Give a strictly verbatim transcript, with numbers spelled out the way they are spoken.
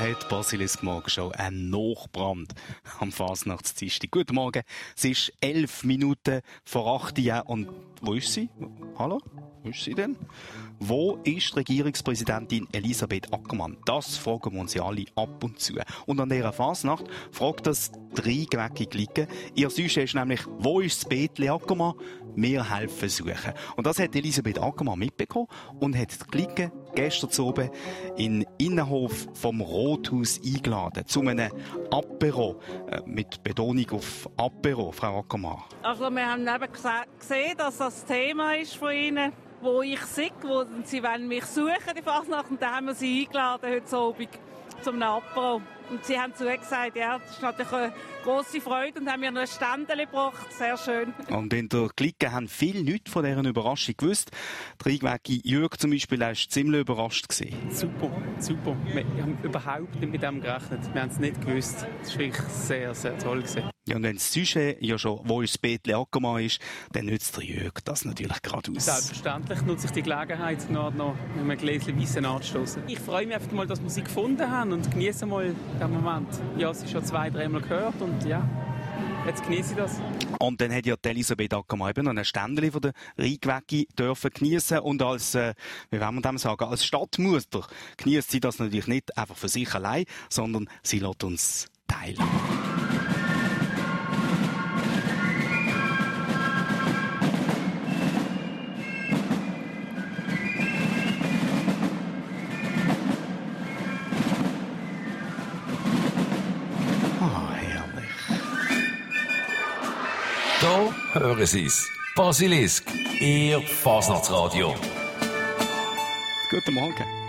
hat Basilisk Morgenshow einen Nachbrand am Fasnachtsdienstag. Guten Morgen, es ist elf Minuten vor acht Uhr und wo ist sie? Hallo? Wo ist sie denn? Wo ist Regierungspräsidentin Elisabeth Ackermann? Das fragen wir uns ja alle ab und zu. Und an dieser Fasnacht fragt das drei gewäckig liegen. Ihr Sujet ist nämlich, wo ist das Betli Ackermann? Wir helfen suchen. Und das hat Elisabeth Ackermann mitbekommen und hat die Clique gestern oben in den Innenhof vom Rothaus eingeladen, zu einem Apero, äh, mit Betonung auf Apero, Frau Ackermann. Also wir haben eben gesehen, dass das Thema ist von Ihnen, wo ich sehe, wo sie wollen mich suchen, die Fasnacht, und da haben wir sie eingeladen heute Abend zum Apero. Und sie haben zugesagt, ja, das ist natürlich eine grosse Freude und haben mir noch ein Ständchen gebracht. Sehr schön. Und in der Clique haben viele nichts von dieser Überraschung gewusst. Der Einwege Jürg zum Beispiel war ziemlich überrascht. Super, super. Wir haben überhaupt nicht mit dem gerechnet. Wir haben es nicht gewusst. Das war wirklich sehr, sehr toll gewesen. Ja, und wenn das Sujet ja schon, wo ist das Betli Ackermann ist, dann nützt der Jürg das natürlich gerade aus. Selbstverständlich nutze ich die Gelegenheit, noch, noch mit einem Gläschen Weissen anzustoßen. Ich freue mich einfach mal, dass wir sie gefunden haben und genieße mal den Moment. Ja, es ist schon zwei, dreimal gehört und ja, jetzt genieße ich das. Und dann hat ja Elisabeth Ackermann eben noch ein Ständchen von der Rheinquecki dürfen geniessen und als, äh, wie wollen wir dem sagen, als Stadtmutter genießt sie das natürlich nicht einfach für sich allein, sondern sie lässt uns teilen. Da hören Sie es. Basilisk, Ihr Fasnachtsradio. Guten Morgen.